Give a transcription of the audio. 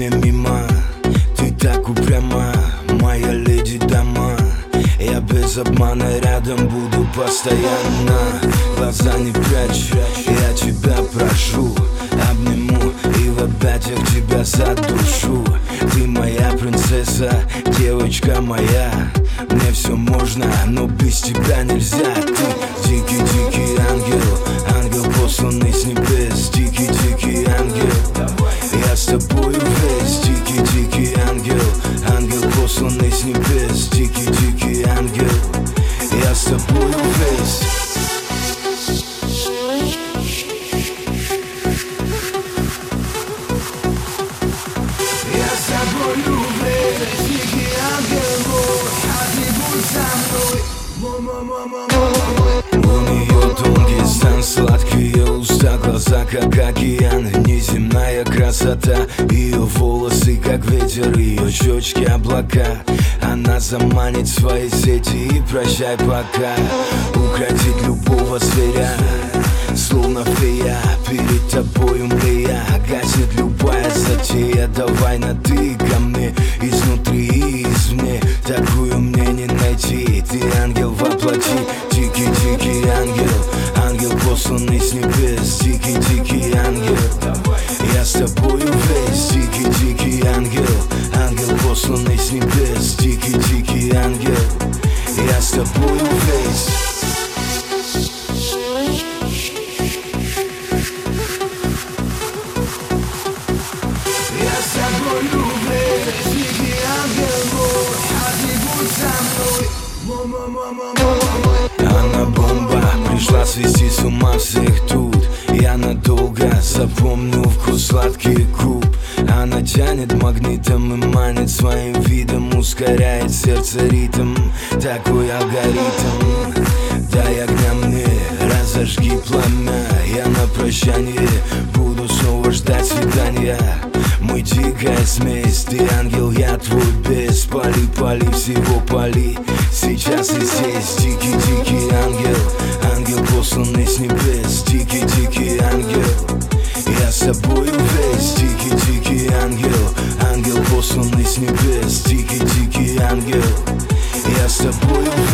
время мимо. Ты так упряма, моя леди дама. Я без обмана рядом буду постоянно. Глаза не прячь, я тебя прошу. Обниму и в объятиях тебя задушу. Ты моя принцесса, девочка моя. Мне все можно, но без тебя нельзя. Ты дикий-дикий ангел, ангел посланный с небес. Дикий-дикий ангел, я с тобою весь. Дикий-дикий ангел, ангел посланный с небес. Дикий-дикий ангел, я с тобою весь. У нее тонкий стан, сладкие уста, глаза как океан, неземная красота. Ее волосы как ветер, ее щечки облака. Она заманит в свои сети и прощай пока. Укротит любого зверя, словно фея, перед тобою млея. Гаснет любая затея, давай на ты ко мне. Изнутри и извне, такую мне не найти. Ты ангел воплоти, дикий-дикий ангел, ангел посланный с небес. Дикий-дикий ангел, я с тобою весь. Дикий-дикий ангел, ангел посланный с небес. Дикий-дикий ангел, я с тобою весь. Она бомба, пришла свести с ума всех тут. Я надолго запомню вкус сладких губ. Она тянет магнитом и манит своим видом. Ускоряет сердце ритм, такой алгоритм. Дай огня мне, разожги пламя. Я на прощание буду снова ждать свидания. Мы дикая смесь, ты ангел, я твой бес. Пали, пали, всего пали, сейчас и здесь. Дикий-дикий ангел, ангел посланный с небес. Дикий-дикий ангел, я с тобою весь. Дикий-дикий ангел, ангел посланный с небес. Дикий-дикий ангел, я с тобою весь.